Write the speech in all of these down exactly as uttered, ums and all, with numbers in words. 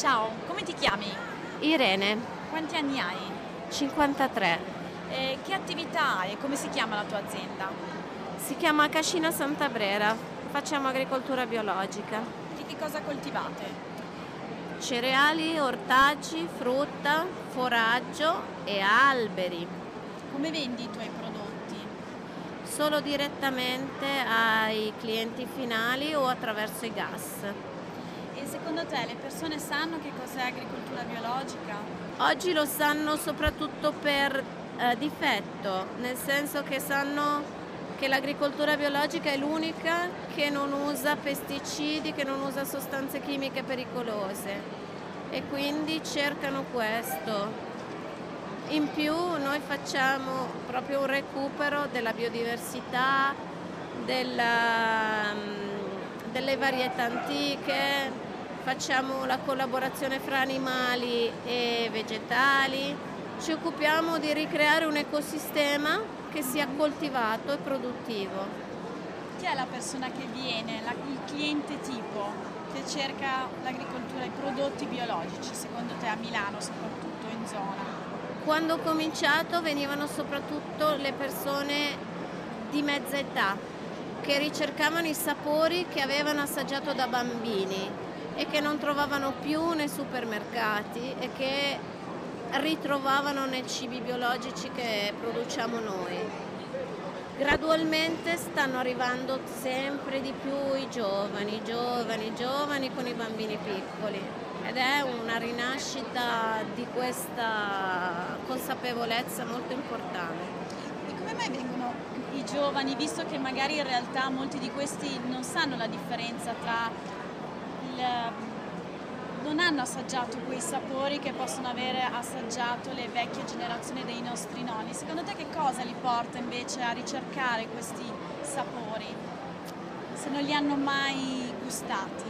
Ciao, come ti chiami? Irene, Quanti anni hai? cinquantatré. E che attività hai e come si chiama la tua azienda? Si chiama Cascina Santabrera. Facciamo agricoltura biologica. Che, che cosa coltivate? Cereali, ortaggi, frutta, foraggio e alberi. Come vendi i tuoi prodotti? Solo direttamente ai clienti finali o attraverso i gas. E secondo te le persone sanno che cos'è agricoltura biologica? Oggi lo sanno soprattutto per eh, difetto, nel senso che sanno che l'agricoltura biologica è l'unica che non usa pesticidi, che non usa sostanze chimiche pericolose e quindi cercano questo. In più noi facciamo proprio un recupero della biodiversità, della, delle varietà antiche, facciamo la collaborazione fra animali e vegetali, ci occupiamo di ricreare un ecosistema che sia coltivato e produttivo. Chi è la persona che viene, la- il cliente tipo, che cerca l'agricoltura, i prodotti biologici, secondo te a Milano soprattutto, in zona? Quando ho cominciato venivano soprattutto le persone di mezza età che ricercavano i sapori che avevano assaggiato da bambini e che non trovavano più nei supermercati e che ritrovavano nei cibi biologici che produciamo noi. Gradualmente stanno arrivando sempre di più i giovani, i giovani, i giovani con i bambini piccoli ed è una rinascita di questa consapevolezza molto importante. E come mai vengono i giovani, visto che magari in realtà molti di questi non sanno la differenza tra il... non hanno assaggiato quei sapori che possono avere assaggiato le vecchie generazioni dei nostri nonni. Secondo te che cosa li porta invece a ricercare questi sapori, se non li hanno mai gustati?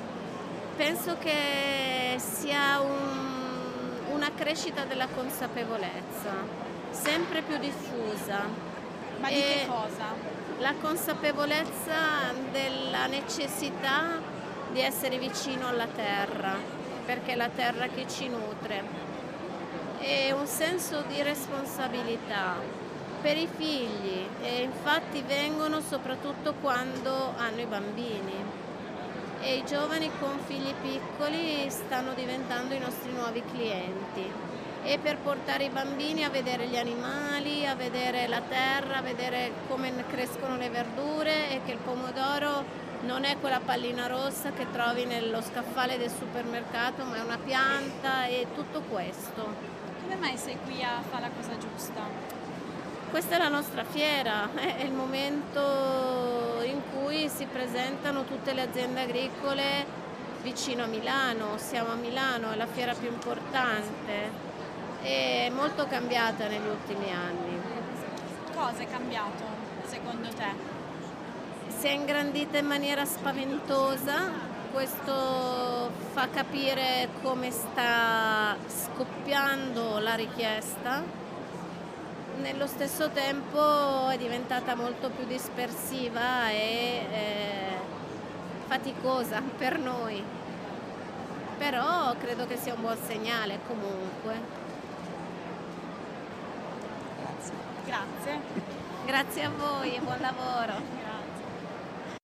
Penso che sia un- una crescita della consapevolezza, sempre più diffusa. Ma di E che cosa? La consapevolezza della necessità di essere vicino alla terra, perché è la terra che ci nutre, e un senso di responsabilità per i figli, e infatti vengono soprattutto quando hanno i bambini. E i giovani con figli piccoli stanno diventando i nostri nuovi clienti e per portare i bambini a vedere gli animali, a vedere la terra, a vedere come crescono le verdure e che il pomodoro non è quella pallina rossa che trovi nello scaffale del supermercato, ma è una pianta e tutto questo. Come mai sei qui a fare la cosa giusta? Questa è la nostra fiera, è il momento in cui si presentano tutte le aziende agricole vicino a Milano. Siamo a Milano, è la fiera più importante e molto cambiata negli ultimi anni. Cosa è cambiato secondo te? Si è ingrandita in maniera spaventosa, questo fa capire come sta scoppiando la richiesta. Nello stesso tempo è diventata molto più dispersiva e eh, faticosa per noi, però credo che sia un buon segnale comunque. Grazie. Grazie a voi e buon lavoro.